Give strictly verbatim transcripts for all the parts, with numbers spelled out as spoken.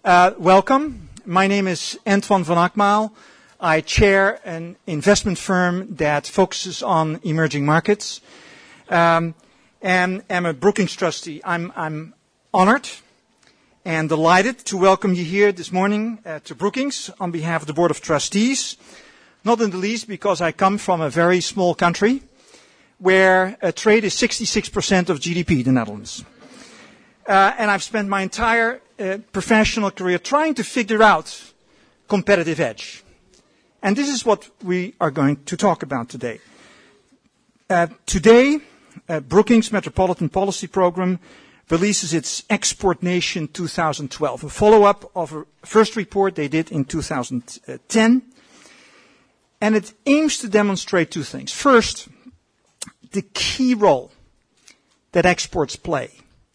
Uh, welcome. My name is Antoine van Akmaal. I chair an investment firm that focuses on emerging markets, um, and am a Brookings trustee. I'm, I'm honored and delighted to welcome you here this morning uh, to Brookings on behalf of the Board of Trustees, not in the least because I come from a very small country where uh, trade is sixty-six percent of G D P, the Netherlands. Uh, and I've spent my entire uh, professional career trying to figure out competitive edge. And this is what we are going to talk about today. Uh, today, uh, Brookings Metropolitan Policy Program releases its Export Nation two thousand twelve, a follow-up of a first report they did in two thousand ten. And it aims to demonstrate two things. First, the key role that exports play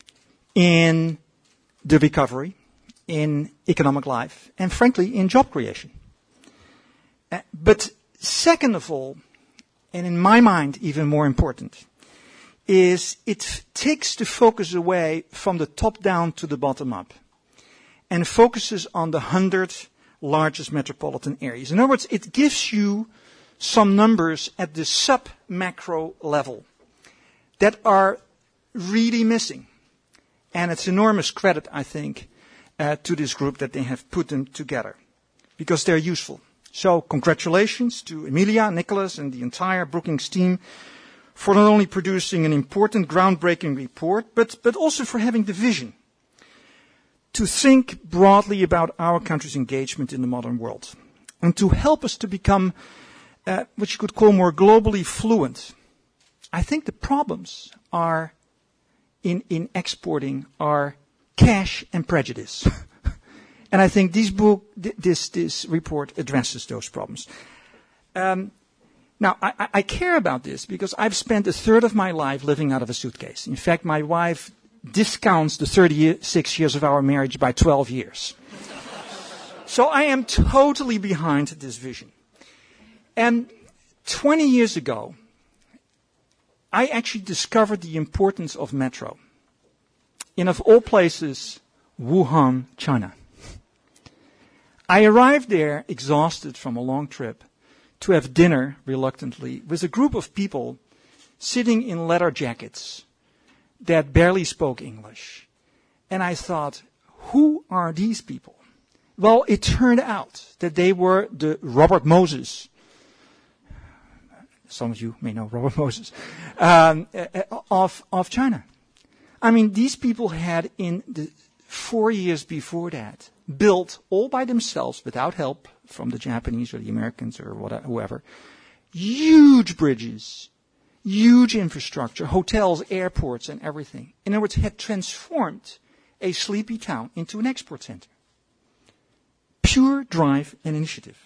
in the recovery, in economic life, and frankly, in job creation. Uh, but second of all, and in my mind even more important, is it f- takes the focus away from the top down to the bottom up and focuses on the hundred largest metropolitan areas. In other words, it gives you some numbers at the sub-macro level that are really missing. And it's enormous credit, I think, uh, to this group that they have put them together because they're useful. So congratulations to Emilia, Nicholas, and the entire Brookings team for not only producing an important, groundbreaking report, but, but also for having the vision to think broadly about our country's engagement in the modern world and to help us to become uh, what you could call more globally fluent. I think the problems are in, in exporting are cash and prejudice. And I think this book, this, this report addresses those problems. Um, now, I, I care about this because I've spent a third of my life living out of a suitcase. In fact, my wife discounts the thirty-six years of our marriage by twelve years. So I am totally behind this vision. And twenty years ago, I actually discovered the importance of metro in, of all places, Wuhan, China. I arrived there exhausted from a long trip to have dinner, reluctantly, with a group of people sitting in leather jackets that barely spoke English. And I thought, who are these people? Well, it turned out that they were the Robert Moses. Some of you may know Robert Moses, um, of, of China. I mean, these people had in the four years before that built all by themselves without help from the Japanese or the Americans or whatever, whoever, huge bridges, huge infrastructure, hotels, airports, and everything. In other words, had transformed a sleepy town into an export center. Pure drive and initiative.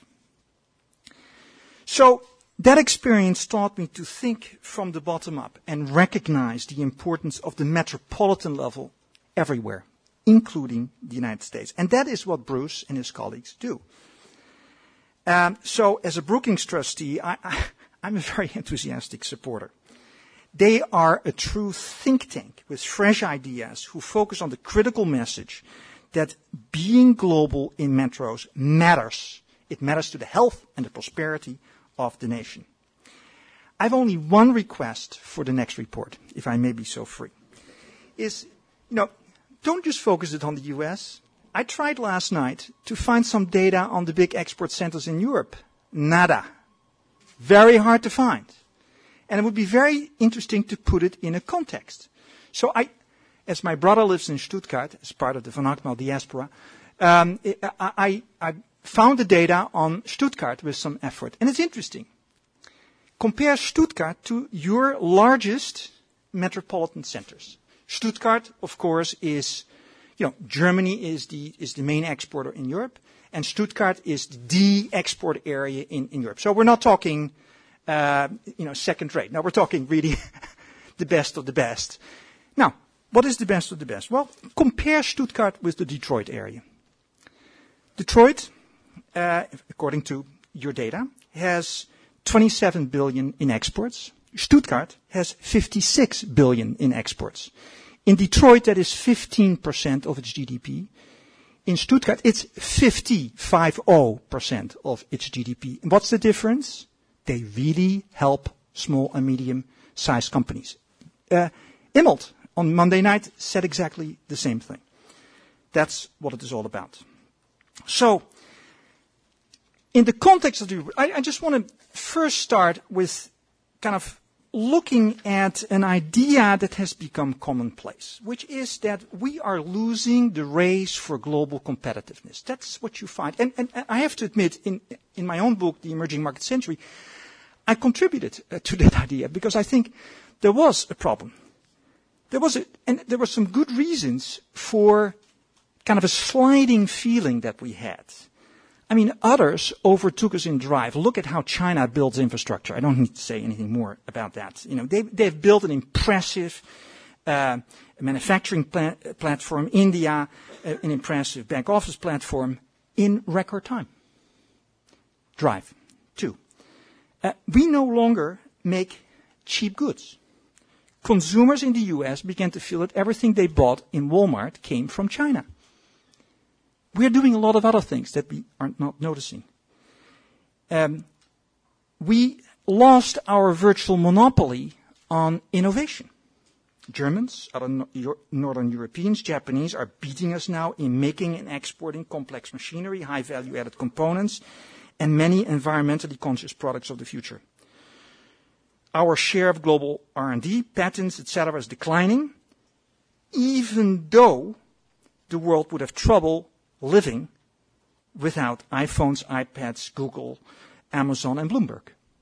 So that experience taught me to think from the bottom up and recognize the importance of the metropolitan level everywhere, including the United States. And that is what Bruce and his colleagues do. Um, so as a Brookings trustee, I, I, I'm a very enthusiastic supporter. They are a true think tank with fresh ideas who focus on the critical message that being global in metros matters. It matters to the health and the prosperity of the nation. I have only one request for the next report, if I may be so free, is, you know, don't just focus it on the U S. I tried last night to find some data on the big export centers in Europe. Nada. Very hard to find. And it would be very interesting to put it in a context. So I, as my brother lives in Stuttgart, as part of the Van Akmaal diaspora, um, I, I, I found the data on Stuttgart with some effort. And it's interesting. Compare Stuttgart to your largest metropolitan centers. Stuttgart, of course, is, you know, Germany is the, is the main exporter in Europe, and Stuttgart is the export area in, in Europe. So we're not talking, uh, you know, second rate. No, we're talking really the best of the best. Now, what is the best of the best? Well, compare Stuttgart with the Detroit area. Detroit, uh, according to your data, has twenty-seven billion in exports. Stuttgart has fifty-six billion in exports. In Detroit, that is fifteen percent of its G D P. in Stuttgart, it's fifty, fifty percent of its G D P. And what's the difference? They really help small and medium-sized companies. Uh, Immelt on Monday night said exactly the same thing. That's what it is all about. So, in the context of the, I, I just want to first start with kind of looking at an idea that has become commonplace, which is that we are losing the race for global competitiveness. That's what you find. And, and, and I have to admit, in, in my own book, The Emerging Market Century, I contributed uh, to that idea because I think there was a problem. There was a, and there were some good reasons for kind of a sliding feeling that we had. I mean, others overtook us in drive. Look at how China builds infrastructure. I don't need to say anything more about that. You know, they, they've built an impressive uh, manufacturing pla- platform. India, uh, an impressive back office platform in record time. Drive. Two. Uh, we no longer make cheap goods. Consumers in the U S began to feel that everything they bought in Walmart came from China. We're doing a lot of other things that we are not noticing. Um, we lost our virtual monopoly on innovation. Germans, other no- Euro- Northern Europeans, Japanese are beating us now in making and exporting complex machinery, high value-added components, and many environmentally conscious products of the future. Our share of global R and D, patents, et cetera is declining, even though the world would have trouble living without iPhones, iPads, Google, Amazon, and Bloomberg.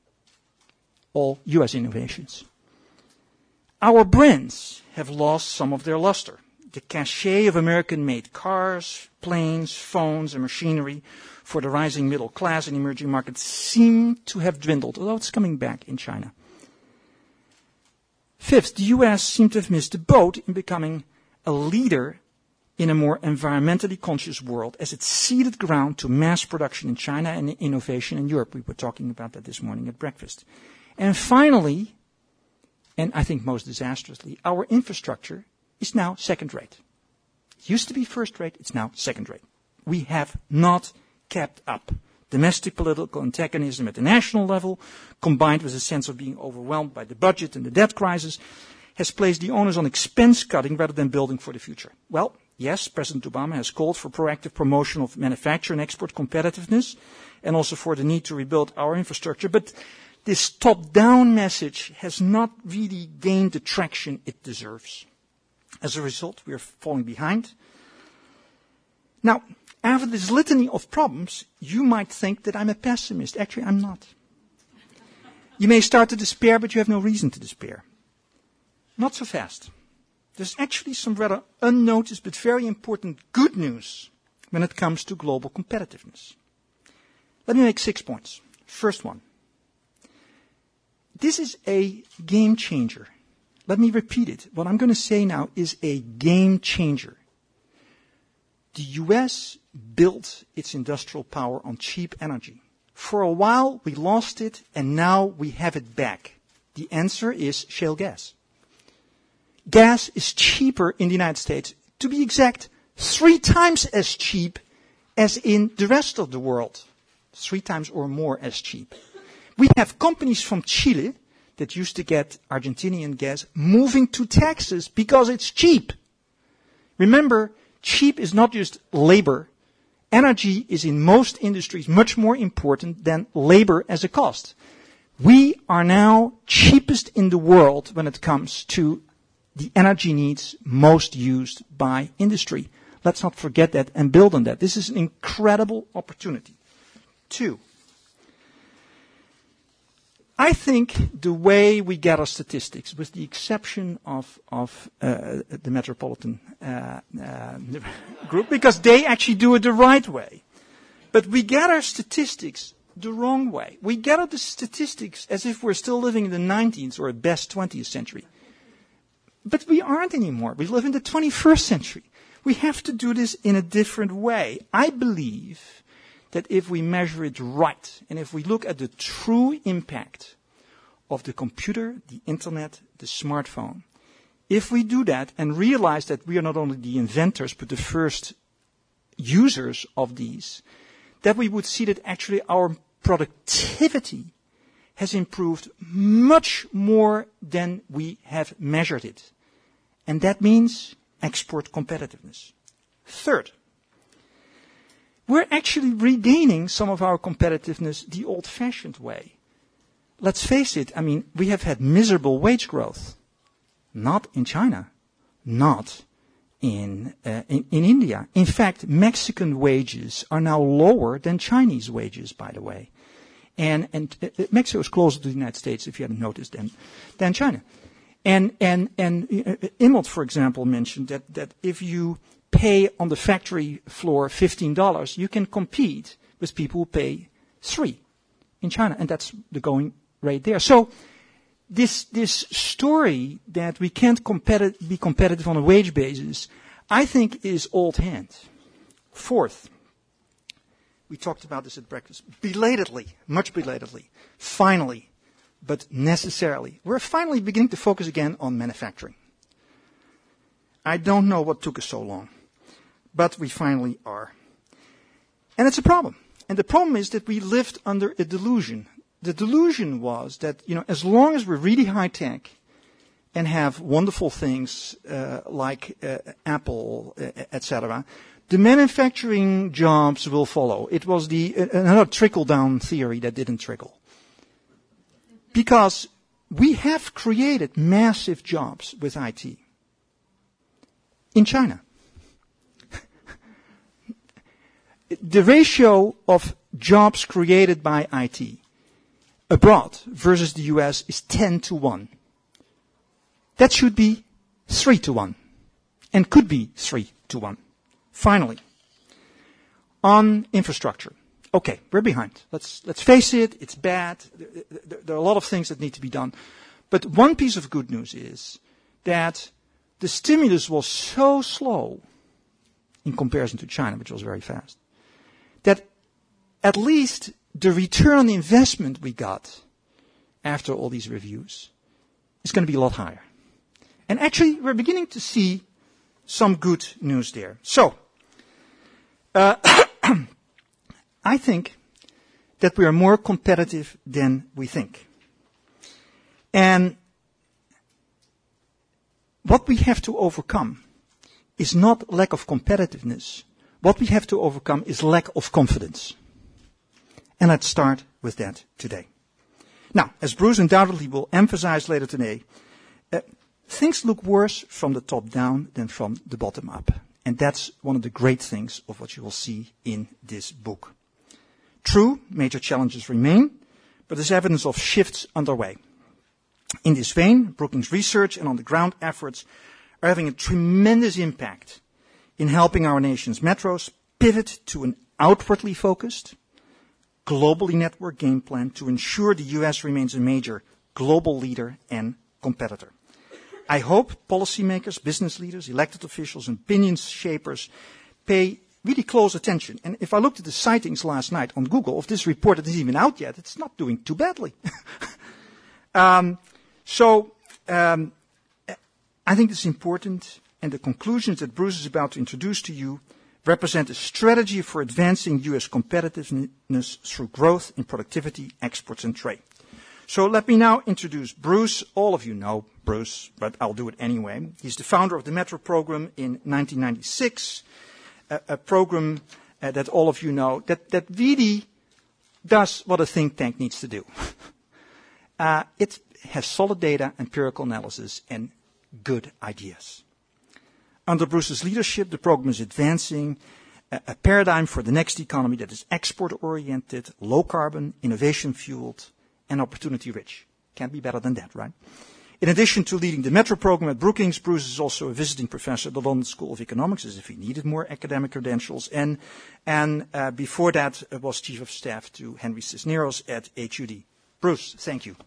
All U S innovations. Our brands have lost some of their luster. The cachet of American-made cars, planes, phones, and machinery for the rising middle class in emerging markets seem to have dwindled, although it's coming back in China. Fifth, the U S seemed to have missed the boat in becoming a leader in a more environmentally conscious world as it ceded ground to mass production in China and innovation in Europe. We were talking about that this morning at breakfast. And finally, and I think most disastrously, our infrastructure is now second rate. It used to be first rate, it's now second rate. We have not kept up. Domestic political antagonism at the national level, combined with a sense of being overwhelmed by the budget and the debt crisis, has placed the onus on expense cutting rather than building for the future. Well, yes, President Obama has called for proactive promotion of manufacture and export competitiveness and also for the need to rebuild our infrastructure. But this top-down message has not really gained the traction it deserves. As a result, we are falling behind. Now, after this litany of problems, you might think that I'm a pessimist. Actually, I'm not. You may start to despair, but you have no reason to despair. Not so fast. There's actually some rather unnoticed but very important good news when it comes to global competitiveness. Let me make six points. First one. This is a game changer. Let me repeat it. What I'm going to say now is a game changer. The U S built its industrial power on cheap energy. For a while, we lost it, and now we have it back. The answer is shale gas. Gas is cheaper in the United States, to be exact, three times as cheap as in the rest of the world. Three times or more as cheap. We have companies from Chile that used to get Argentinian gas moving to Texas because it's cheap. Remember, cheap is not just labor. Energy is in most industries much more important than labor as a cost. We are now cheapest in the world when it comes to the energy needs most used by industry. Let's not forget that and build on that. This is an incredible opportunity. Two, I think the way we get our statistics, with the exception of, of uh, the Metropolitan uh, uh, Group, because they actually do it the right way, but we get our statistics the wrong way. We gather the statistics as if we're still living in the nineteenth or at best twentieth century. But we aren't anymore. We live in the twenty-first century. We have to do this in a different way. I believe that if we measure it right, and if we look at the true impact of the computer, the internet, the smartphone, if we do that and realize that we are not only the inventors, but the first users of these, that we would see that actually our productivity has improved much more than we have measured it. And that means export competitiveness. Third, we're actually regaining some of our competitiveness the old-fashioned way. Let's face it, I mean, we have had miserable wage growth. Not in China, not in, uh, in, in India. In fact, Mexican wages are now lower than Chinese wages, by the way. And, and uh, Mexico is closer to the United States, if you hadn't noticed, than, than China. And, and, and uh, Immelt, for example, mentioned that, that if you pay on the factory floor fifteen dollars, you can compete with people who pay three in China. And that's the going rate there. So this, this story that we can't competi- be competitive on a wage basis, I think is old hand. Fourth, we talked about this at breakfast, belatedly, much belatedly, finally, but necessarily, we're finally beginning to focus again on manufacturing. I don't know what took us so long, but we finally are. And it's a problem. And the problem is that we lived under a delusion. The delusion was that, you know, as long as we're really high tech and have wonderful things uh, like uh, Apple, uh, et cetera, the manufacturing jobs will follow. It was the uh, another trickle-down theory that didn't trickle. Because we have created massive jobs with I T. In China. The ratio of jobs created by I T abroad versus the U S is ten to one. That should be three to one. And could be three to one. Finally, on infrastructure. Okay, we're behind. Let's, let's face it, it's bad. There, there are a lot of things that need to be done. But one piece of good news is that the stimulus was so slow in comparison to China, which was very fast, that at least the return on the investment we got after all these reviews is going to be a lot higher. And actually, we're beginning to see some good news there. So, uh, I think that we are more competitive than we think. And what we have to overcome is not lack of competitiveness. What we have to overcome is lack of confidence. And let's start with that today. Now, as Bruce undoubtedly will emphasize later today, uh, things look worse from the top down than from the bottom up. And that's one of the great things of what you will see in this book. True, major challenges remain, but there's evidence of shifts underway. In this vein, Brookings research and on-the-ground efforts are having a tremendous impact in helping our nation's metros pivot to an outwardly focused, globally networked game plan to ensure the U S remains a major global leader and competitor. I hope policymakers, business leaders, elected officials, and opinion shapers pay really close attention. And if I looked at the sightings last night on Google of this report that isn't even out yet, it's not doing too badly. um, so um, I think it's important, and the conclusions that Bruce is about to introduce to you represent a strategy for advancing U S competitiveness through growth in productivity, exports, and trade. So let me now introduce Bruce. All of you know Bruce, but I'll do it anyway. He's the founder of the Metro program in nineteen ninety-six, a, a program uh, that all of you know, that, that really does what a think tank needs to do. uh, it has solid data, empirical analysis, and good ideas. Under Bruce's leadership, the program is advancing a, a paradigm for the next economy that is export-oriented, low-carbon, innovation-fueled, and opportunity-rich. Can't be better than that, right? In addition to leading the Metro program at Brookings, Bruce is also a visiting professor at the London School of Economics, as if he needed more academic credentials. And, and uh, before that, uh, was chief of staff to Henry Cisneros at H U D. Bruce, thank you.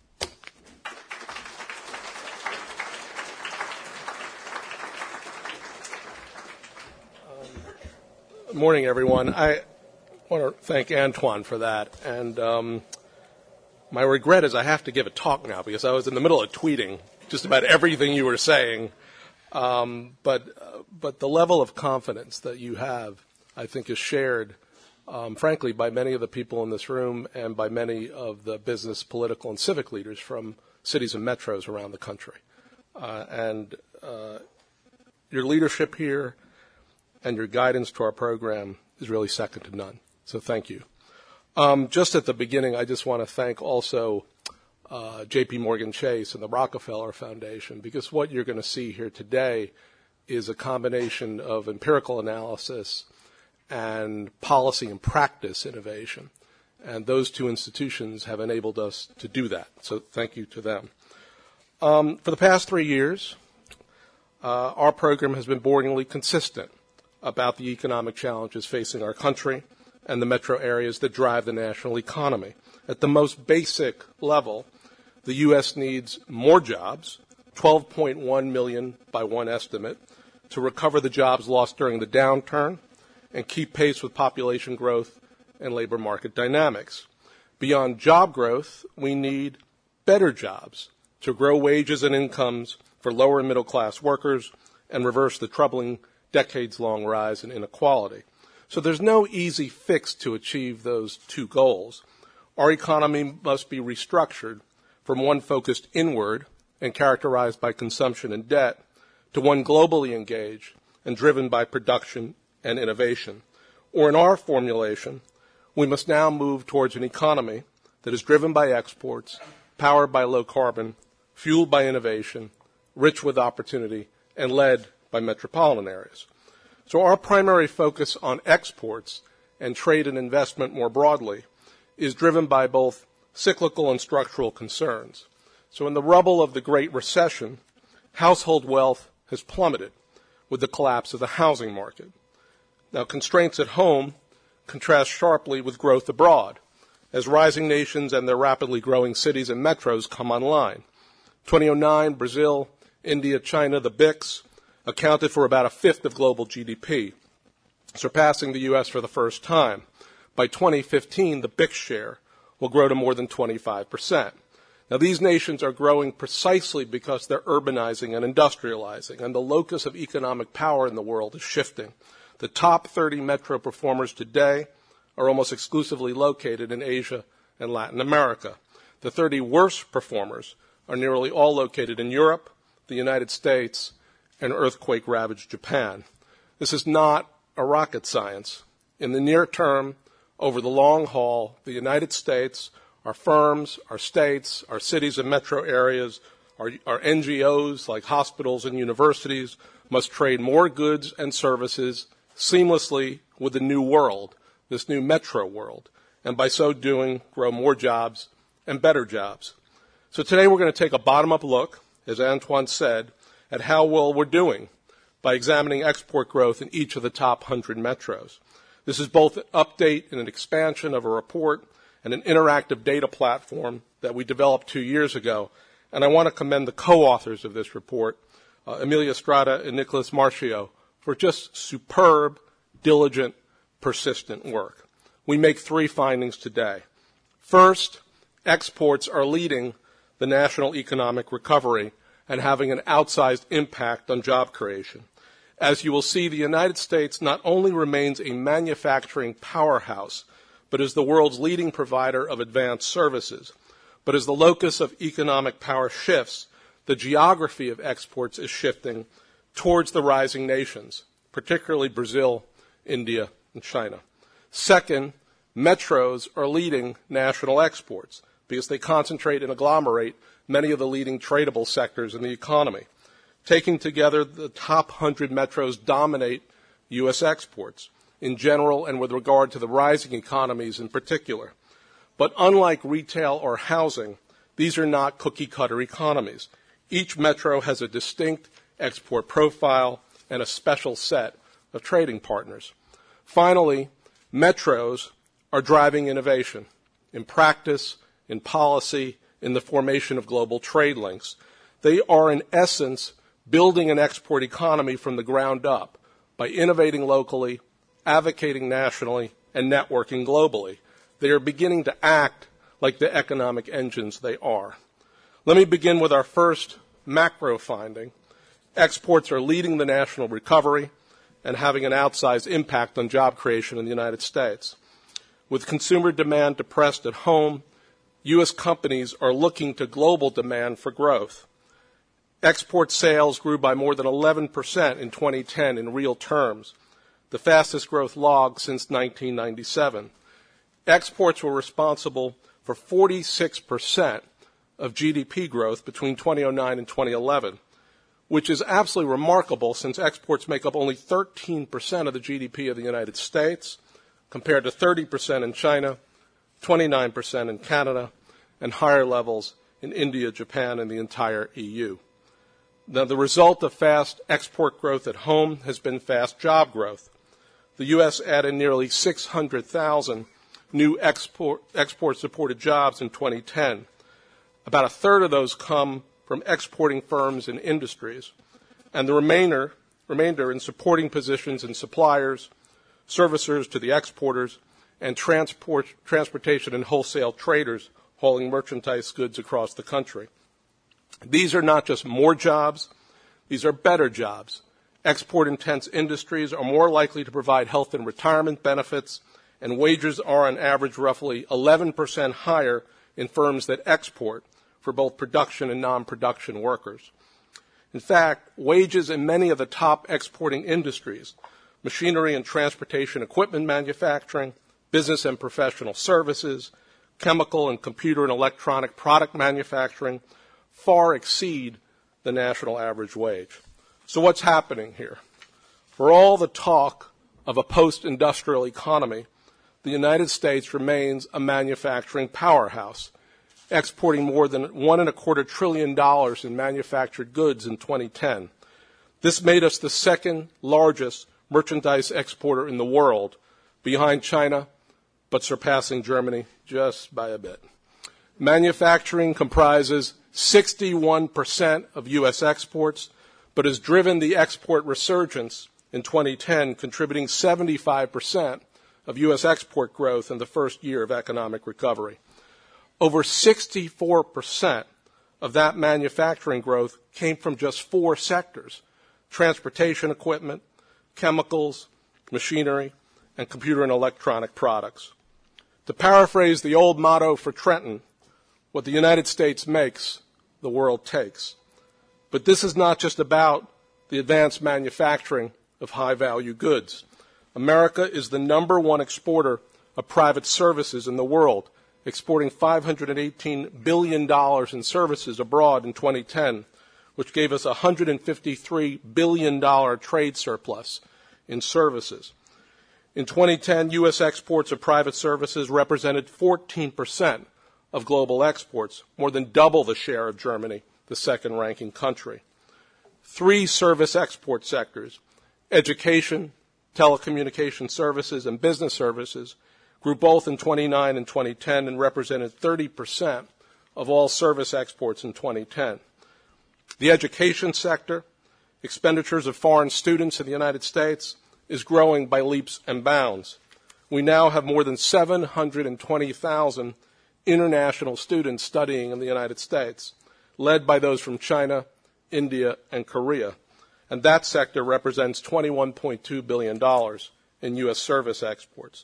Good morning, everyone. I want to thank Antoine for that. And um, my regret is I have to give a talk now because I was in the middle of tweeting just about everything you were saying. Um, but uh, but the level of confidence that you have I think is shared, um, frankly, by many of the people in this room and by many of the business, political, and civic leaders from cities and metros around the country. Uh, and uh, your leadership here and your guidance to our program is really second to none. So thank you. Um, just at the beginning, I just want to thank also uh, J P Morgan Chase and the Rockefeller Foundation, because what you're going to see here today is a combination of empirical analysis and policy and practice innovation. And those two institutions have enabled us to do that. So thank you to them. Um, for the past three years, uh, our program has been boringly consistent about the economic challenges facing our country and the metro areas that drive the national economy. At the most basic level, the U S needs more jobs, twelve point one million by one estimate, to recover the jobs lost during the downturn and keep pace with population growth and labor market dynamics. Beyond job growth, we need better jobs to grow wages and incomes for lower and middle class workers and reverse the troubling decades-long rise in inequality. So there's no easy fix to achieve those two goals. Our economy must be restructured from one focused inward and characterized by consumption and debt to one globally engaged and driven by production and innovation. Or in our formulation, we must now move towards an economy that is driven by exports, powered by low carbon, fueled by innovation, rich with opportunity, and led by metropolitan areas. So our primary focus on exports and trade and investment more broadly is driven by both cyclical and structural concerns. So in the rubble of the Great Recession, household wealth has plummeted with the collapse of the housing market. Now, constraints at home contrast sharply with growth abroad as rising nations and their rapidly growing cities and metros come online. two thousand nine, Brazil, India, China, the B R I C S accounted for about a fifth of global G D P, surpassing the U S for the first time. By twenty fifteen, the B I C S share will grow to more than twenty-five percent. Now, these nations are growing precisely because they're urbanizing and industrializing, and the locus of economic power in the world is shifting. The top thirty metro performers today are almost exclusively located in Asia and Latin America. The thirty worst performers are nearly all located in Europe, the United States, and earthquake-ravaged Japan. This is not a rocket science. In the near term, over the long haul, the United States, our firms, our states, our cities and metro areas, our, our N G Os like hospitals and universities must trade more goods and services seamlessly with the new world, this new metro world, and by so doing, grow more jobs and better jobs. So today we're going to take a bottom-up look, as Antoine said, at how well we're doing by examining export growth in each of the top one hundred metros. This is both an update and an expansion of a report and an interactive data platform that we developed two years ago, and I want to commend the co-authors of this report, uh, Emilia Strada and Nicholas Marchio, for just superb, diligent, persistent work. We make three findings today. First, exports are leading the national economic recovery and having an outsized impact on job creation. As you will see, the United States not only remains a manufacturing powerhouse, but is the world's leading provider of advanced services. But as the locus of economic power shifts, the geography of exports is shifting towards the rising nations, particularly Brazil, India, and China. Second, metros are leading national exports because they concentrate and agglomerate many of the leading tradable sectors in the economy. Taking together, the top one hundred metros dominate U S exports in general and with regard to the rising economies in particular. But unlike retail or housing, these are not cookie-cutter economies. Each metro has a distinct export profile and a special set of trading partners. Finally, metros are driving innovation in practice, in policy, in the formation of global trade links. They are, in essence, building an export economy from the ground up by innovating locally, advocating nationally, and networking globally. They are beginning to act like the economic engines they are. Let me begin with our first macro finding. Exports are leading the national recovery and having an outsized impact on job creation in the United States. With consumer demand depressed at home, U S companies are looking to global demand for growth. Export sales grew by more than eleven percent in twenty ten in real terms, the fastest growth log since nineteen ninety-seven. Exports were responsible for forty-six percent of G D P growth between two thousand nine and twenty eleven, which is absolutely remarkable since exports make up only thirteen percent of the G D P of the United States, compared to thirty percent in China, twenty-nine percent in Canada, and higher levels in India, Japan, and the entire E U. Now, the result of fast export growth at home has been fast job growth. The U S added nearly six hundred thousand new export, export-supported jobs in twenty ten. About a third of those come from exporting firms and industries, and the remainder, remainder in supporting positions in suppliers, servicers to the exporters, and transport, transportation and wholesale traders hauling merchandise goods across the country. These are not just more jobs, these are better jobs. Export-intense industries are more likely to provide health and retirement benefits, and wages are on average roughly eleven percent higher in firms that export for both production and non-production workers. In fact, wages in many of the top exporting industries, machinery and transportation equipment manufacturing, business and professional services, chemical and computer and electronic product manufacturing, far exceed the national average wage. So what's happening here? For all the talk of a post-industrial economy, the United States remains a manufacturing powerhouse, exporting more than one and a quarter trillion dollars in manufactured goods in twenty ten. This made us the second largest merchandise exporter in the world, behind China, but surpassing Germany just by a bit. Manufacturing comprises sixty-one percent of U S exports, but has driven the export resurgence in twenty ten, contributing seventy-five percent of U S export growth in the first year of economic recovery. Over sixty-four percent of that manufacturing growth came from just four sectors: transportation equipment, chemicals, machinery, and computer and electronic products. To paraphrase the old motto for Trenton, what the United States makes, the world takes. But this is not just about the advanced manufacturing of high-value goods. America is the number one exporter of private services in the world, exporting five hundred eighteen billion dollars in services abroad in twenty ten, which gave us a one hundred fifty-three billion dollars trade surplus in services. In twenty ten, U S exports of private services represented fourteen percent of global exports, more than double the share of Germany, the second-ranking country. Three service export sectors, education, telecommunication services, and business services, grew both in twenty nine and twenty ten and represented thirty percent of all service exports in twenty ten. The education sector, expenditures of foreign students in the United States, is growing by leaps and bounds. We now have more than seven hundred twenty thousand international students studying in the United States, led by those from China, India, and Korea. And that sector represents twenty-one point two billion dollars in U S service exports.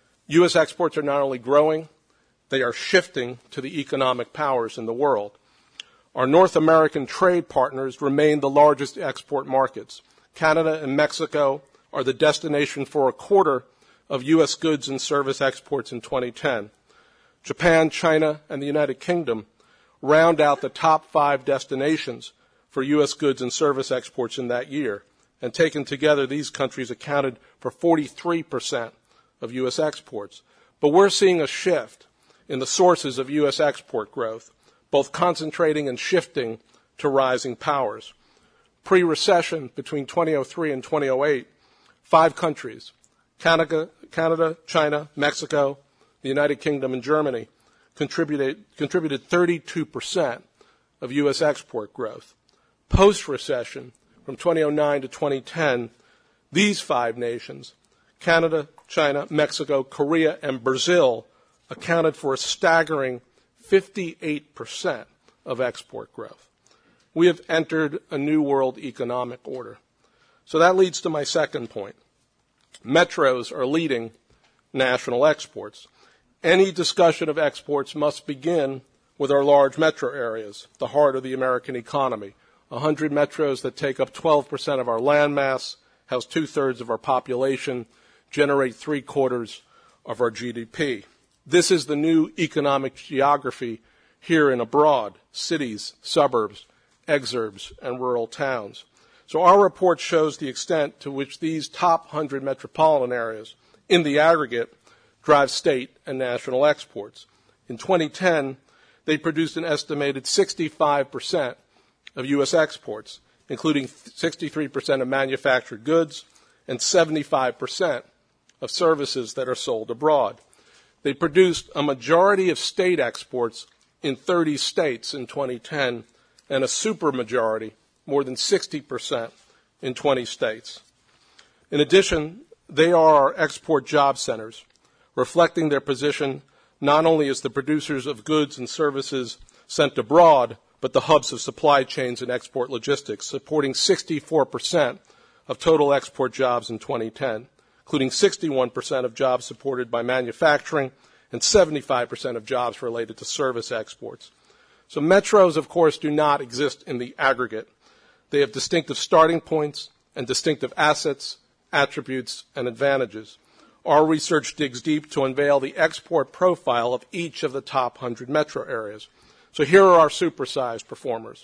U S exports are not only growing, they are shifting to the economic powers in the world. Our North American trade partners remain the largest export markets. Canada and Mexico are the destination for a quarter of U S goods and service exports in twenty ten. Japan, China, and the United Kingdom round out the top five destinations for U S goods and service exports in that year, and taken together, these countries accounted for forty-three percent of U S exports. But we're seeing a shift in the sources of U S export growth, both concentrating and shifting to rising powers. Pre-recession, between two thousand three and two thousand eight, five countries, Canada, Canada, China, Mexico, the United Kingdom, and Germany, contributed, contributed thirty-two percent of U S export growth. Post-recession, from two thousand nine to twenty ten, these five nations, Canada, China, Mexico, Korea, and Brazil, accounted for a staggering fifty-eight percent of export growth. We have entered a new world economic order. So that leads to my second point. Metros are leading national exports. Any discussion of exports must begin with our large metro areas, the heart of the American economy. one hundred metros that take up twelve percent of our landmass, house two-thirds of our population, generate three-quarters of our G D P. This is the new economic geography here and abroad, cities, suburbs, exurbs, and rural towns. So our report shows the extent to which these top one hundred metropolitan areas, in the aggregate, drive state and national exports. In twenty ten, they produced an estimated sixty-five percent of U S exports, including sixty-three percent of manufactured goods and seventy-five percent of services that are sold abroad. They produced a majority of state exports in thirty states in twenty ten and a supermajority, more than sixty percent, in twenty states. In addition, they are our export job centers, reflecting their position not only as the producers of goods and services sent abroad, but the hubs of supply chains and export logistics, supporting sixty-four percent of total export jobs in twenty ten, including sixty-one percent of jobs supported by manufacturing and seventy-five percent of jobs related to service exports. So metros, of course, do not exist in the aggregate. They have distinctive starting points and distinctive assets, attributes, and advantages. Our research digs deep to unveil the export profile of each of the top one hundred metro areas. So here are our supersized performers.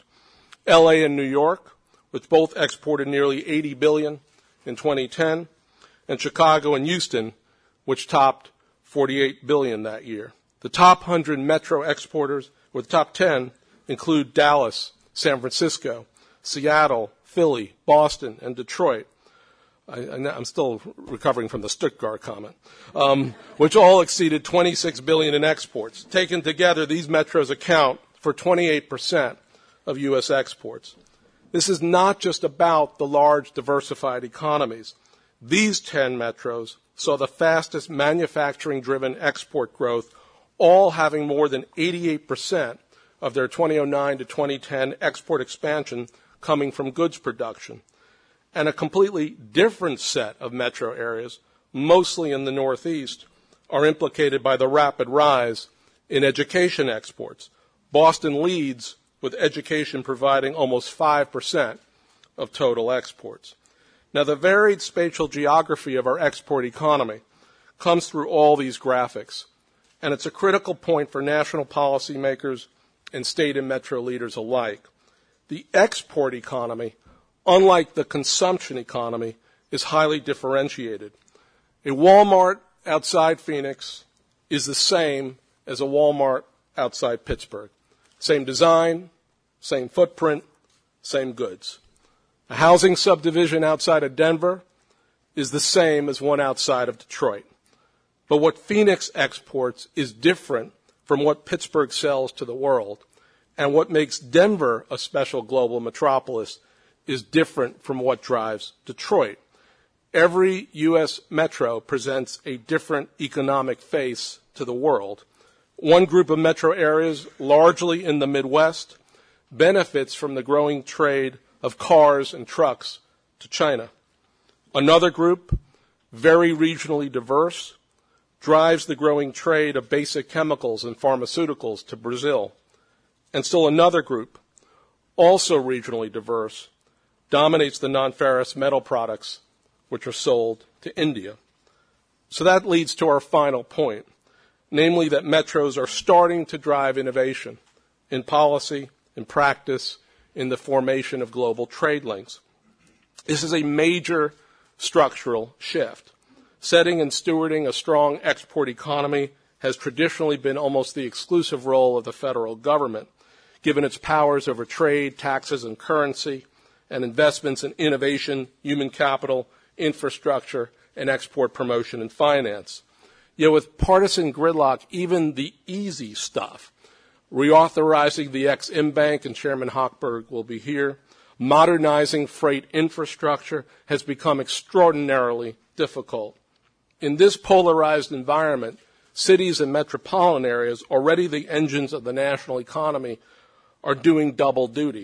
L A and New York, which both exported nearly eighty billion dollars in twenty ten, and Chicago and Houston, which topped forty-eight billion dollars that year. The top one hundred metro exporters, or the top ten, include Dallas, San Francisco, Seattle, Philly, Boston, and Detroit. I, I'm still recovering from the Stuttgart comment, um, which all exceeded twenty-six billion dollars in exports. Taken together, these metros account for twenty-eight percent of U S exports. This is not just about the large diversified economies. These ten metros saw the fastest manufacturing-driven export growth, all having more than eighty-eight percent of their two thousand nine to twenty ten export expansion coming from goods production. And a completely different set of metro areas, mostly in the Northeast, are implicated by the rapid rise in education exports. Boston leads, with education providing almost five percent of total exports. Now, the varied spatial geography of our export economy comes through all these graphics, and it's a critical point for national policymakers and state and metro leaders alike. The export economy, unlike the consumption economy, is highly differentiated. A Walmart outside Phoenix is the same as a Walmart outside Pittsburgh. Same design, same footprint, same goods. A housing subdivision outside of Denver is the same as one outside of Detroit. But what Phoenix exports is different from what Pittsburgh sells to the world, and what makes Denver a special global metropolis is different from what drives Detroit. Every U S metro presents a different economic face to the world. One group of metro areas, largely in the Midwest, benefits from the growing trade of cars and trucks to China. Another group, very regionally diverse, drives the growing trade of basic chemicals and pharmaceuticals to Brazil. And still another group, also regionally diverse, dominates the non-ferrous metal products which are sold to India. So that leads to our final point, namely that metros are starting to drive innovation in policy, in practice, in the formation of global trade links. This is a major structural shift. Setting and stewarding a strong export economy has traditionally been almost the exclusive role of the federal government, given its powers over trade, taxes, and currency, and investments in innovation, human capital, infrastructure, and export promotion and finance. Yet with partisan gridlock, even the easy stuff, reauthorizing the Ex-Im Bank, and Chairman Hochberg will be here, modernizing freight infrastructure has become extraordinarily difficult. In this polarized environment, cities and metropolitan areas, already the engines of the national economy, are doing double duty.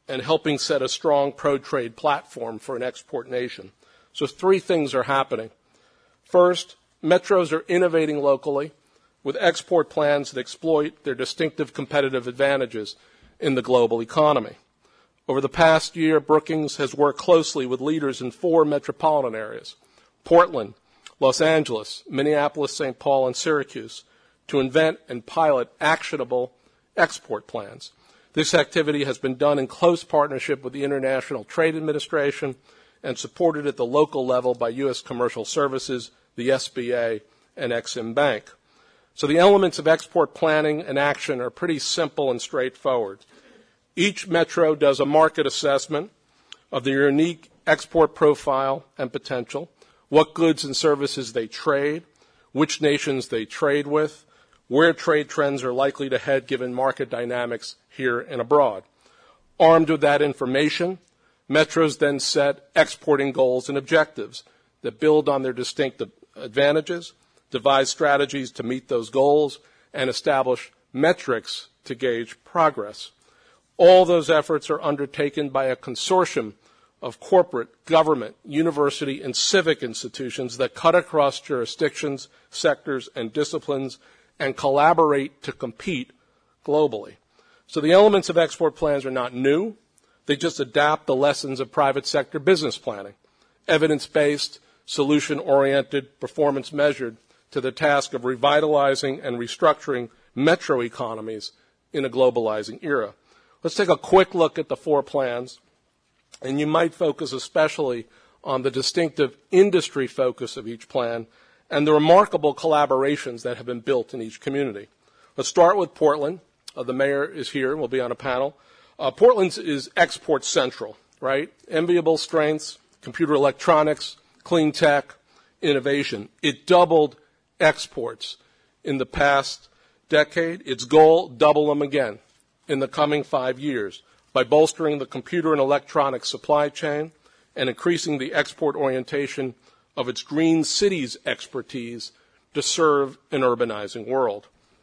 and helping set a strong pro-trade platform for an export nation. So three things are happening. First, metros are innovating locally with export plans that exploit their distinctive competitive advantages in the global economy. Over the past year, Brookings has worked closely with leaders in four metropolitan areas, Portland, Los Angeles, Minneapolis, Saint Paul, and Syracuse, to invent and pilot actionable export plans. This activity has been done in close partnership with the International Trade Administration and supported at the local level by U S Commercial Services, the S B A, and Exim Bank. So the elements of export planning and action are pretty simple and straightforward. Each metro does a market assessment of their unique export profile and potential, what goods and services they trade, which nations they trade with, where trade trends are likely to head given market dynamics here and abroad. Armed with that information, metros then set exporting goals and objectives that build on their distinctive advantages, devise strategies to meet those goals, and establish metrics to gauge progress. All those efforts are undertaken by a consortium of corporate, government, university, and civic institutions that cut across jurisdictions, sectors, and disciplines and collaborate to compete globally. So the elements of export plans are not new. They just adapt the lessons of private sector business planning, evidence-based, solution-oriented, performance-measured, to the task of revitalizing and restructuring metro economies in a globalizing era. Let's take a quick look at the four plans, and you might focus especially on the distinctive industry focus of each plan and the remarkable collaborations that have been built in each community. Let's start with Portland. Uh, the mayor is here and will be on a panel. Uh, Portland's is export central, right? Enviable strengths, computer electronics, clean tech, innovation. It doubled exports in the past decade. Its goal, double them again in the coming five years by bolstering the computer and electronic supply chain and increasing the export orientation of its green cities expertise to serve an urbanizing world.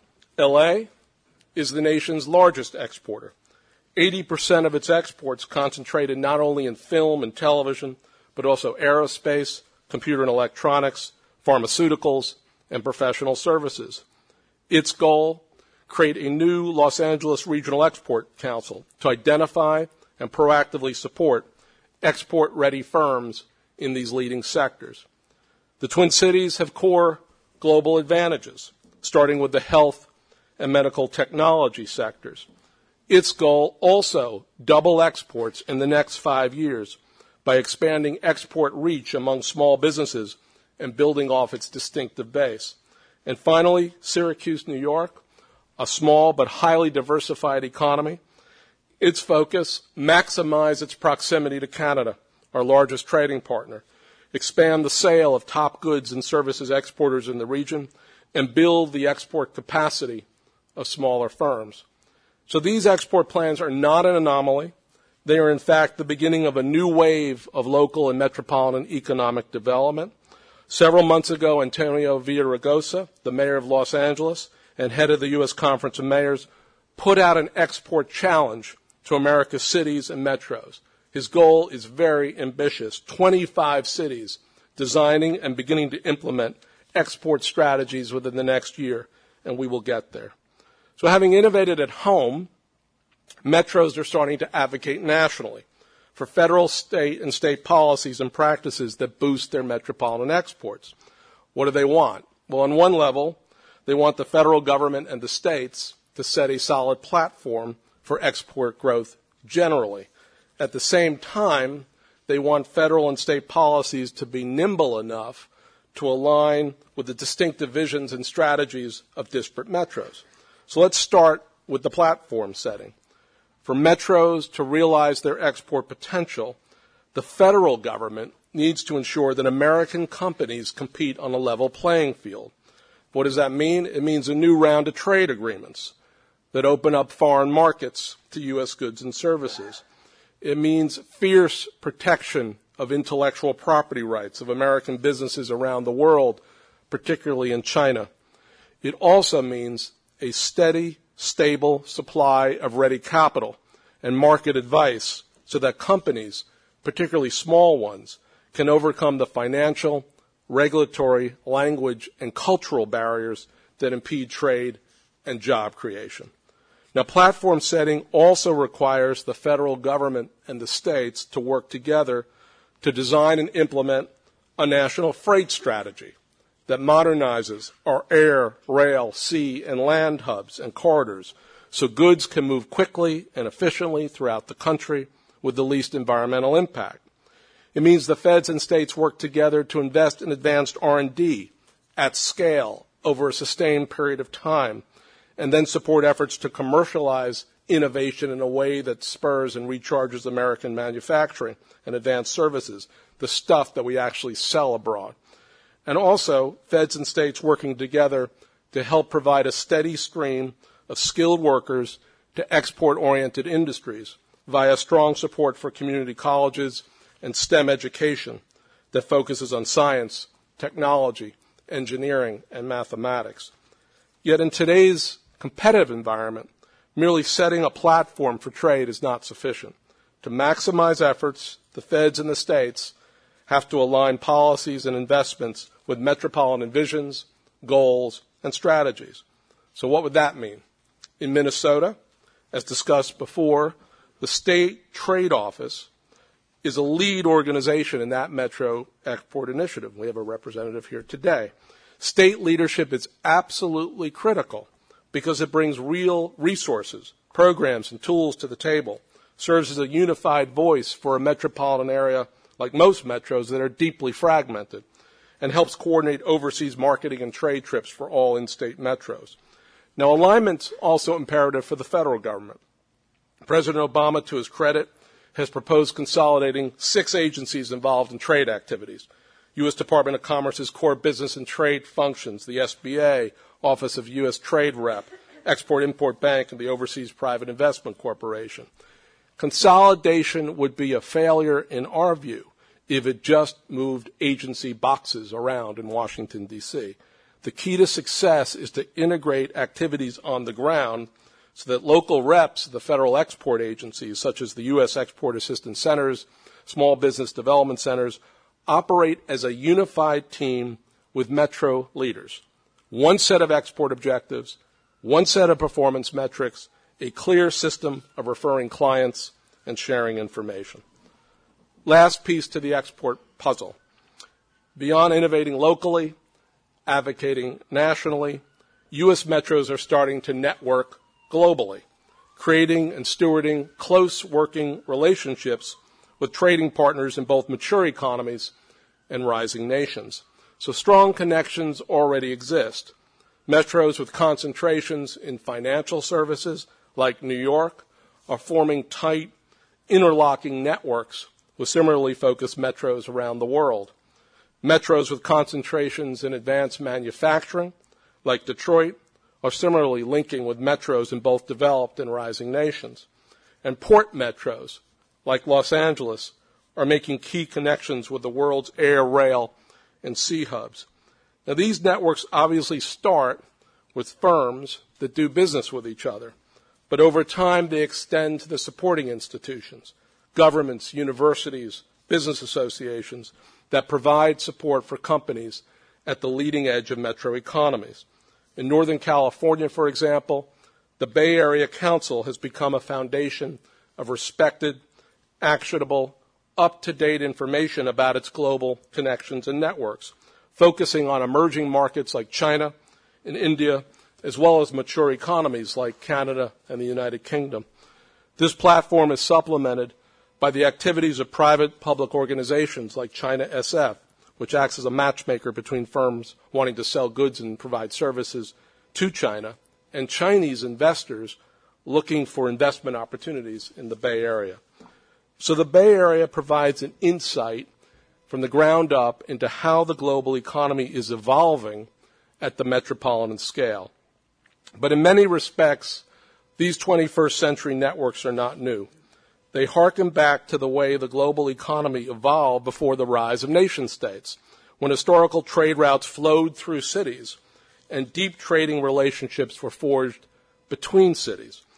L A is the nation's largest exporter. eighty percent of its exports concentrated not only in film and television, but also aerospace, computer and electronics, pharmaceuticals, and professional services. Its goal, create a new Los Angeles Regional Export Council to identify and proactively support export-ready firms in these leading sectors. The Twin Cities have core global advantages, starting with the health and medical technology sectors. Its goal, also double exports in the next five years by expanding export reach among small businesses and building off its distinctive base. And finally, Syracuse, New York, a small but highly diversified economy. Its focus, maximize its proximity to Canada, our largest trading partner, expand the sale of top goods and services exporters in the region, and build the export capacity of smaller firms. So these export plans are not an anomaly. They are, in fact, the beginning of a new wave of local and metropolitan economic development. Several months ago, Antonio Villaraigosa, the mayor of Los Angeles and head of the U S Conference of Mayors, put out an export challenge to America's cities and metros. His goal is very ambitious, twenty-five cities designing and beginning to implement export strategies within the next year, and we will get there. So having innovated at home, metros are starting to advocate nationally for federal, state, and state policies and practices that boost their metropolitan exports. What do they want? Well, on one level, they want the federal government and the states to set a solid platform for export growth generally. At the same time, they want federal and state policies to be nimble enough to align with the distinctive visions and strategies of disparate metros. So let's start with the platform setting. For metros to realize their export potential, the federal government needs to ensure that American companies compete on a level playing field. What does that mean? It means a new round of trade agreements that open up foreign markets to U S goods and services. It means fierce protection of intellectual property rights of American businesses around the world, particularly in China. It also means a steady, stable supply of ready capital and market advice so that companies, particularly small ones, can overcome the financial, regulatory, language, and cultural barriers that impede trade and job creation. Now, platform setting also requires the federal government and the states to work together to design and implement a national freight strategy that modernizes our air, rail, sea, and land hubs and corridors so goods can move quickly and efficiently throughout the country with the least environmental impact. It means the feds and states work together to invest in advanced R and D at scale over a sustained period of time, and then support efforts to commercialize innovation in a way that spurs and recharges American manufacturing and advanced services, the stuff that we actually sell abroad. And also, feds and states working together to help provide a steady stream of skilled workers to export-oriented industries via strong support for community colleges and STEM education that focuses on science, technology, engineering, and mathematics. Yet in today's competitive environment, merely setting a platform for trade is not sufficient. To maximize efforts, the feds and the states have to align policies and investments with metropolitan visions, goals, and strategies. So what would that mean? In Minnesota, as discussed before, the State Trade Office is a lead organization in that Metro Export Initiative. We have a representative here today. State leadership is absolutely critical because it brings real resources, programs, and tools to the table, serves as a unified voice for a metropolitan area like most metros that are deeply fragmented, and helps coordinate overseas marketing and trade trips for all in-state metros. Now, alignment's also imperative for the federal government. President Obama, to his credit, has proposed consolidating six agencies involved in trade activities. U S Department of Commerce's core business and trade functions, the S B A, Office of U S Trade Rep, Export-Import Bank, and the Overseas Private Investment Corporation. Consolidation would be a failure, in our view, if it just moved agency boxes around in Washington, D C The key to success is to integrate activities on the ground so that local reps of the federal export agencies, such as the U S Export Assistance Centers, Small Business Development Centers, operate as a unified team with metro leaders. One set of export objectives, one set of performance metrics, a clear system of referring clients and sharing information. Last piece to the export puzzle. Beyond innovating locally, advocating nationally, U S metros are starting to network globally, creating and stewarding close working relationships with trading partners in both mature economies and rising nations. So strong connections already exist. Metros with concentrations in financial services, like New York, are forming tight, interlocking networks with similarly focused metros around the world. Metros with concentrations in advanced manufacturing, like Detroit, are similarly linking with metros in both developed and rising nations. And port metros, like Los Angeles, are making key connections with the world's air, rail, and sea hubs. Now, these networks obviously start with firms that do business with each other, but over time they extend to the supporting institutions, governments, universities, business associations that provide support for companies at the leading edge of metro economies. In Northern California, for example, the Bay Area Council has become a foundation of respected, actionable, up-to-date information about its global connections and networks, focusing on emerging markets like China and India, as well as mature economies like Canada and the United Kingdom. This platform is supplemented by the activities of private public organizations like China S F, which acts as a matchmaker between firms wanting to sell goods and provide services to China and Chinese investors looking for investment opportunities in the Bay Area. So the Bay Area provides an insight from the ground up into how the global economy is evolving at the metropolitan scale. But in many respects, these twenty-first century networks are not new. They harken back to the way the global economy evolved before the rise of nation states, when historical trade routes flowed through cities and deep trading relationships were forged between cities.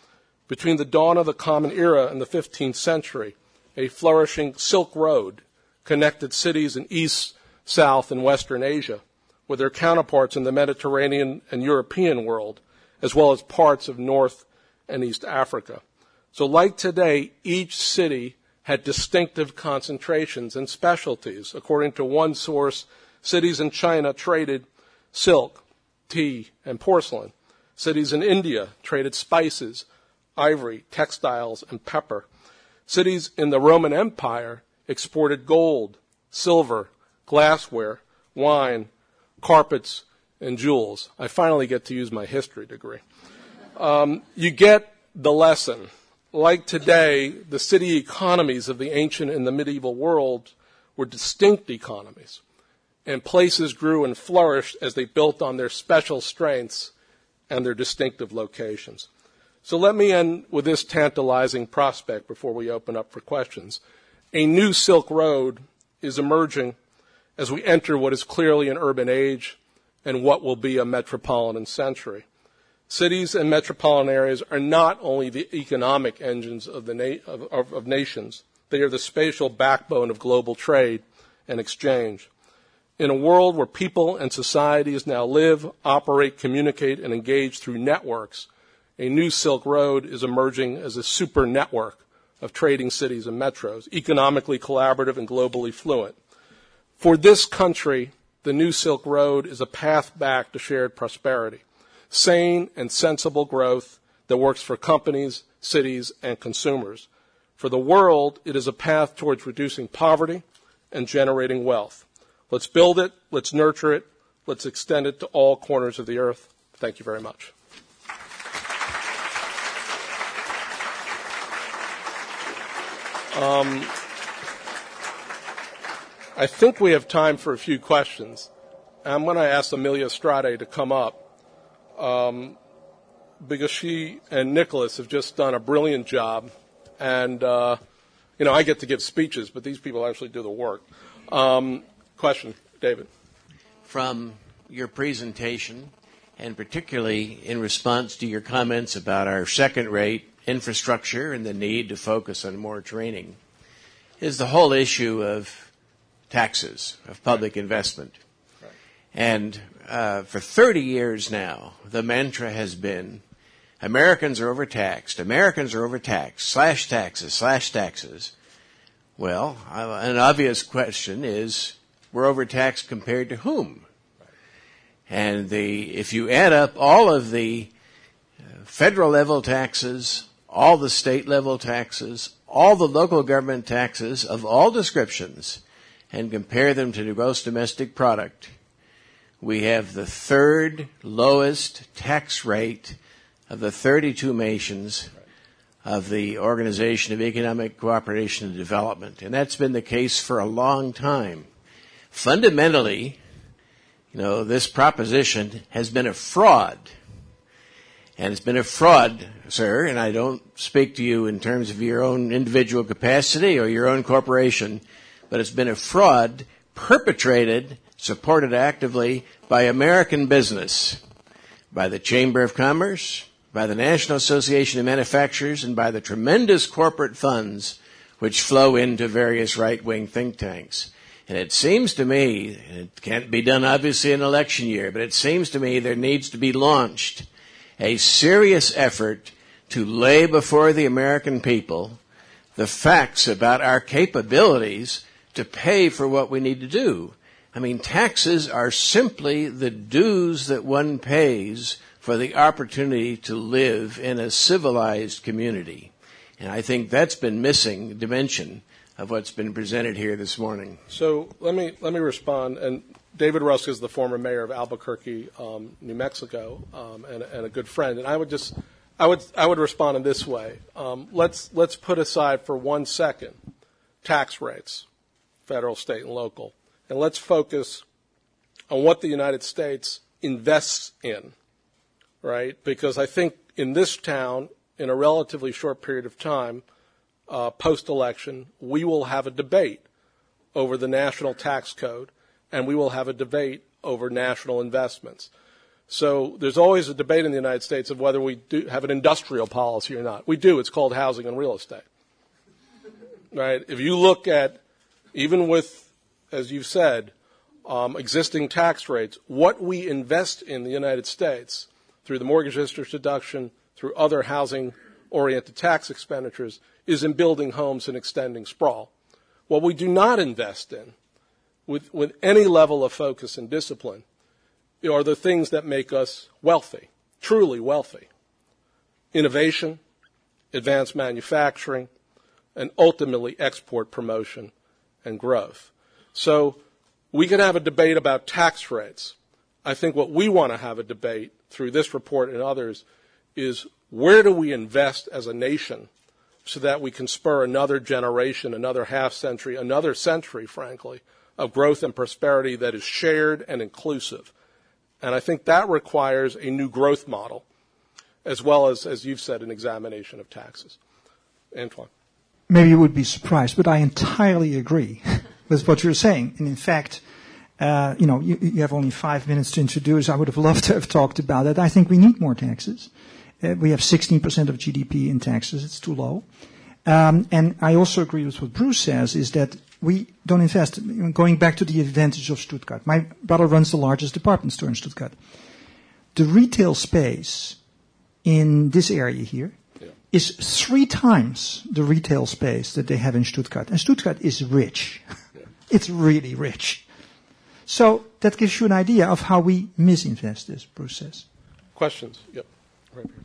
Between the dawn of the Common Era in the fifteenth century, a flourishing Silk Road connected cities in East, South, and Western Asia with their counterparts in the Mediterranean and European world, as well as parts of North and East Africa. So like today, each city had distinctive concentrations and specialties. According to one source, cities in China traded silk, tea, and porcelain. Cities in India traded spices, ivory, textiles, and pepper. Cities in the Roman Empire exported gold, silver, glassware, wine, carpets, and jewels. I finally get to use my history degree. Um, you get the lesson. Like today, the city economies of the ancient and the medieval world were distinct economies, and places grew and flourished as they built on their special strengths and their distinctive locations. So let me end with this tantalizing prospect before we open up for questions. A new Silk Road is emerging as we enter what is clearly an urban age and what will be a metropolitan century. Cities and metropolitan areas are not only the economic engines of, the na- of, of, of nations, they are the spatial backbone of global trade and exchange. In a world where people and societies now live, operate, communicate, and engage through networks, a new Silk Road is emerging as a super network of trading cities and metros, economically collaborative and globally fluent. For this country, the new Silk Road is a path back to shared prosperity, sane and sensible growth that works for companies, cities, and consumers. For the world, it is a path towards reducing poverty and generating wealth. Let's build it, let's nurture it, let's extend it to all corners of the earth. Thank you very much. Um, I think we have time for a few questions. I'm going to ask Amelia Estrade to come up um, because she and Nicholas have just done a brilliant job. And, uh, you know, I get to give speeches, but these people actually do the work. Um, question, David. From your presentation, and particularly in response to your comments about our second-rate infrastructure and the need to focus on more training, is the whole issue of taxes, of public right. investment. Right. And uh, for thirty years now, the mantra has been, Americans are overtaxed, Americans are overtaxed, slash taxes, slash taxes. Well, an obvious question is, we're overtaxed compared to whom? Right. And the if you add up all of the federal level taxes, all the state level taxes, all the local government taxes of all descriptions, and compare them to the gross domestic product, we have the third lowest tax rate of the thirty-two nations of the Organization of Economic Cooperation and Development. And that's been the case for a long time. Fundamentally, you know, this proposition has been a fraud. And it's been a fraud, sir, and I don't speak to you in terms of your own individual capacity or your own corporation, but it's been a fraud perpetrated, supported actively by American business, by the Chamber of Commerce, by the National Association of Manufacturers, and by the tremendous corporate funds which flow into various right-wing think tanks. And it seems to me, and it can't be done obviously in an election year, but it seems to me there needs to be launched a serious effort to lay before the American people the facts about our capabilities to pay for what we need to do. I mean, taxes are simply the dues that one pays for the opportunity to live in a civilized community. And I think that's been missing the dimension of what's been presented here this morning. So let me let me respond. And David Rusk is the former mayor of Albuquerque, um, New Mexico, um, and, and a good friend. And I would just, I would, I would respond in this way. Um, let's let's put aside for one second tax rates, federal, state, and local, and let's focus on what the United States invests in, right? Because I think in this town, in a relatively short period of time, uh, post-election, we will have a debate over the national tax code, and we will have a debate over national investments. So there's always a debate in the United States of whether we do have an industrial policy or not. We do. It's called housing and real estate. Right? If you look at, even with, as you've said, um, existing tax rates, what we invest in the United States through the mortgage interest deduction, through other housing-oriented tax expenditures, is in building homes and extending sprawl. What we do not invest in, with, with any level of focus and discipline, are the things that make us wealthy, truly wealthy. Innovation, advanced manufacturing, and ultimately export promotion and growth. So we could have a debate about tax rates. I think what we want to have a debate through this report and others is where do we invest as a nation so that we can spur another generation, another half century, another century, frankly, of growth and prosperity that is shared and inclusive. And I think that requires a new growth model, as well as, as you've said, an examination of taxes. Antoine. Maybe you would be surprised, but I entirely agree with what you're saying. And in fact, uh, you know, you, you have only five minutes to introduce. I would have loved to have talked about it. I think we need more taxes. Uh, we have sixteen percent of G D P in taxes. It's too low. Um, and I also agree with what Bruce says, is that we don't invest. Going back to the advantage of Stuttgart, my brother runs the largest department store in Stuttgart. The retail space in this area here yeah. is three times the retail space that they have in Stuttgart. And Stuttgart is rich. Yeah. It's really rich. So that gives you an idea of how we misinvest, as Bruce says. Questions? Yep. Right here.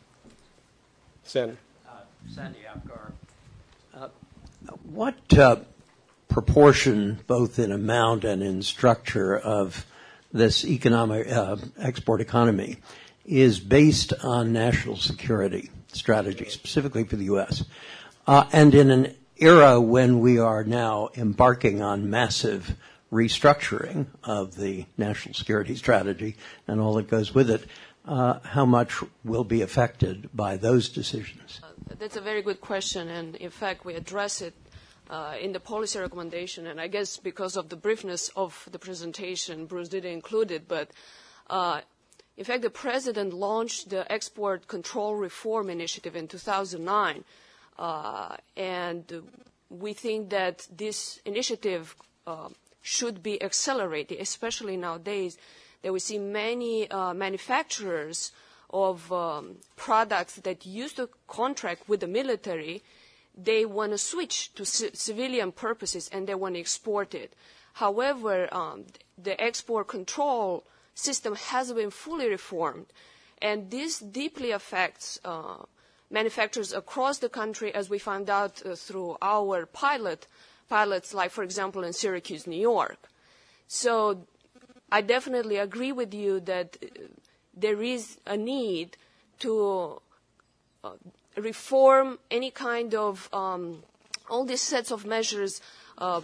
Sandy. Uh, Sandy Apgar. Uh, what uh, proportion, both in amount and in structure, of this economic uh, export economy is based on national security strategy, specifically for the U S? Uh, and in an era when we are now embarking on massive restructuring of the national security strategy and all that goes with it, uh, how much will be affected by those decisions? Uh, that's a very good question, and in fact we address it uh, in the policy recommendation, and I guess because of the briefness of the presentation, Bruce didn't include it, but uh, in fact the President launched the Export Control Reform Initiative in two thousand nine, uh, and we think that this initiative uh, should be accelerated, especially nowadays that we see many uh, manufacturers of um, products that used to contract with the military. They want to switch to c- civilian purposes and they want to export it. However, um, the export control system hasn't been fully reformed, and this deeply affects uh, manufacturers across the country, as we found out uh, through our pilot pilots, like, for example, in Syracuse, New York. So I definitely agree with you that uh, there is a need to uh, reform any kind of um, all these sets of measures, uh,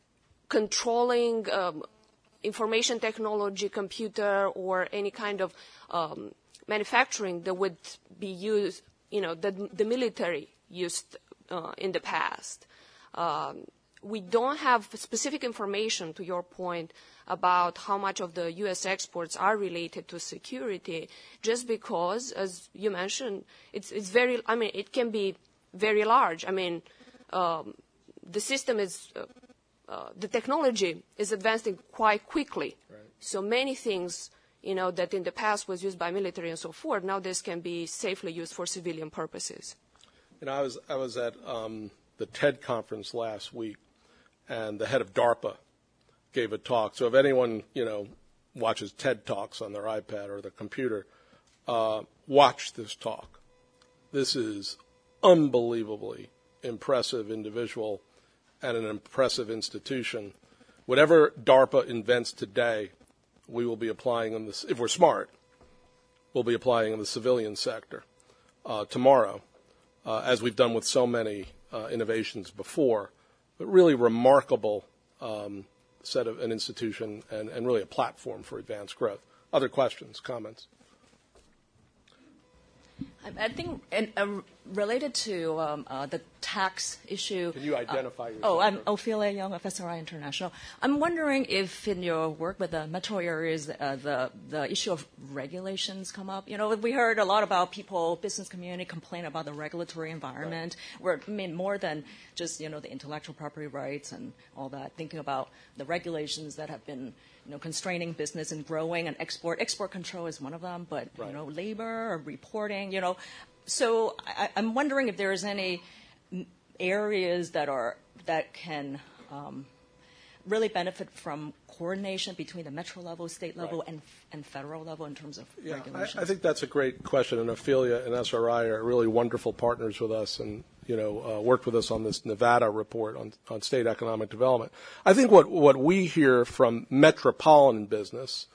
controlling um, information technology, computer, or any kind of um, manufacturing that would be used, you know, that the military used uh, in the past. Um, we don't have specific information, to your point, about how much of the U S exports are related to security, just because, as you mentioned, it's, it's very, I mean, it can be very large. I mean, um, the system is, uh, uh, the technology is advancing quite quickly. Right. So many things, you know, that in the past was used by military and so forth, now this can be safely used for civilian purposes. You know, I was, I was at um, the TED conference last week, and the head of DARPA gave a talk. So if anyone, you know, watches TED Talks on their iPad or their computer, uh, watch this talk. This is unbelievably impressive individual and an impressive institution. Whatever DARPA invents today, we will be applying in this, if we're smart, we'll be applying in the civilian sector uh, tomorrow, uh, as we've done with so many uh, innovations before. But really remarkable um, set of an institution and, and really a platform for advanced growth. Other questions, comments? I think in, uh, related to um, uh, the tax issue. Can you identify uh, yourself? Oh, I'm Ophelia Young of S R I International. I'm wondering if in your work with the metro areas, uh, the the issue of regulations come up. You know, we heard a lot about people, business community complain about the regulatory environment. Right. Where I mean, more than just you know the intellectual property rights and all that. Thinking about the regulations that have been you know constraining business and growing and export. Export control is one of them, but right. you know labor or reporting. You know, so I, I'm wondering if there's any areas that are that can um, really benefit from coordination between the metro level, state level, right. and and federal level in terms of yeah, regulations? I, I think that's a great question, and Ophelia and S R I are really wonderful partners with us, and you know uh, worked with us on this Nevada report on, on state economic development. I think what what we hear from metropolitan business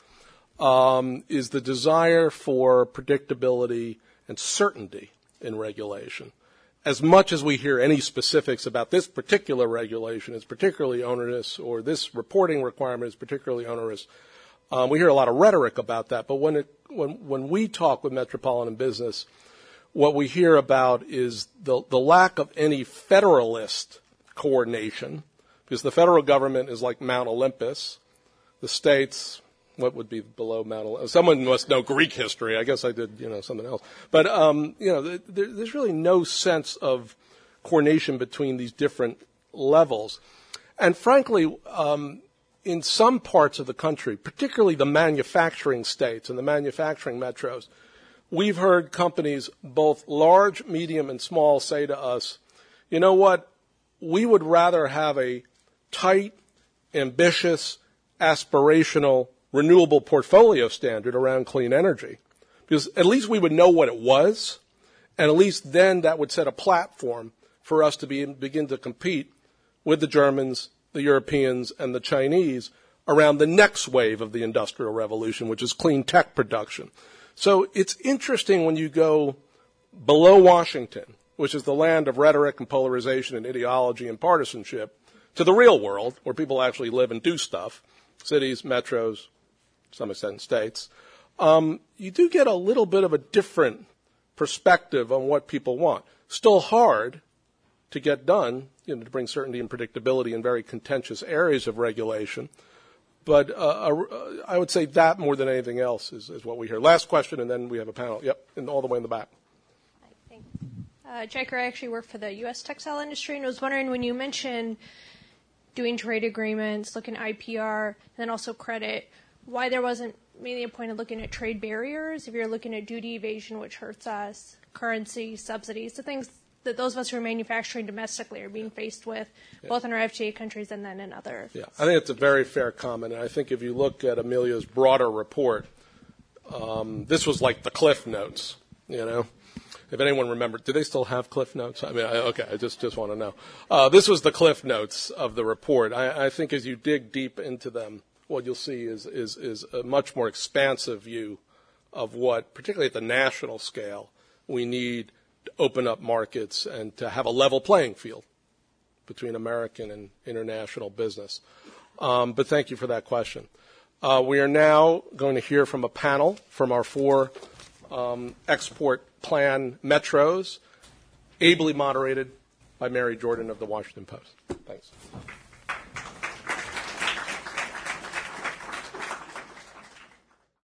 um, is the desire for predictability and certainty in regulation. As much as we hear any specifics about this particular regulation is particularly onerous or this reporting requirement is particularly onerous, um, we hear a lot of rhetoric about that. But when, it, when, when we talk with metropolitan business, what we hear about is the, the lack of any federalist coordination, because the federal government is like Mount Olympus. The states, what would be below Mount Olympus? Someone must know Greek history. I guess I did, you know, something else. But, um, you know, there, there's really no sense of coordination between these different levels. And frankly, um, in some parts of the country, particularly the manufacturing states and the manufacturing metros, we've heard companies, both large, medium, and small, say to us, you know what, we would rather have a tight, ambitious, aspirational renewable portfolio standard around clean energy, because at least we would know what it was, and at least then that would set a platform for us to be, begin to compete with the Germans, the Europeans, and the Chinese around the next wave of the Industrial Revolution, which is clean tech production. So it's interesting when you go below Washington, which is the land of rhetoric and polarization and ideology and partisanship, to the real world, where people actually live and do stuff, cities, metros, to some extent states, um, you do get a little bit of a different perspective on what people want. Still hard to get done, you know, to bring certainty and predictability in very contentious areas of regulation. But uh, uh, I would say that more than anything else is, is what we hear. Last question, and then we have a panel. Yep, and all the way in the back. Thanks. Uh, Jaker, I actually work for the U S textile industry, and I was wondering when you mentioned doing trade agreements, looking at I P R, and then also credit, why there wasn't mainly a point of looking at trade barriers if you're looking at duty evasion, which hurts us, currency, subsidies, the things that those of us who are manufacturing domestically are being faced with, yeah. both in our F T A countries and then in other. Yeah, I think it's a very fair comment. And I think if you look at Amelia's broader report, um, this was like the Cliff Notes, you know. If anyone remembered, do they still have Cliff Notes? I mean, I, okay, I just, just want to know. Uh, this was the Cliff Notes of the report. I, I think as you dig deep into them, what you'll see is, is, is a much more expansive view of what, particularly at the national scale, we need to open up markets and to have a level playing field between American and international business. Um, but thank you for that question. Uh, we are now going to hear from a panel from our four um, export plan metros, ably moderated by Mary Jordan of the Washington Post. Thanks.